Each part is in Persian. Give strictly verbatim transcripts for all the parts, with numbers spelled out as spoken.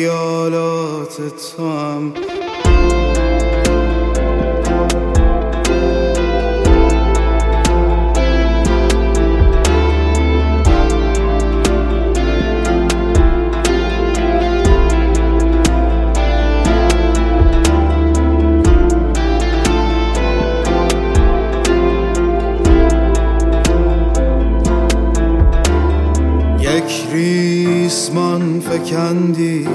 خیالات تو هم یک ریسمان فکندی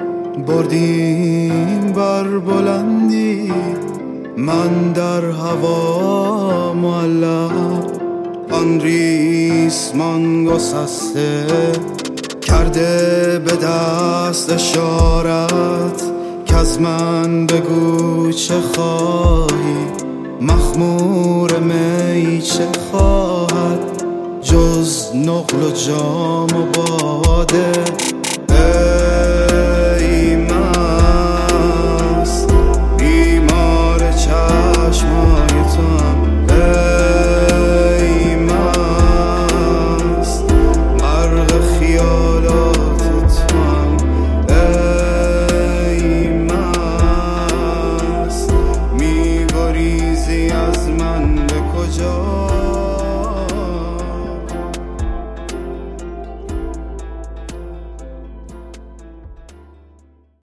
بردیم بر بلندی، من در هوا معلق، آن ریسمان گسسته کرده به دست اشارت که از من بگو چه خواهی. مخمور می چه خواهد جز نقل و جام و باده؟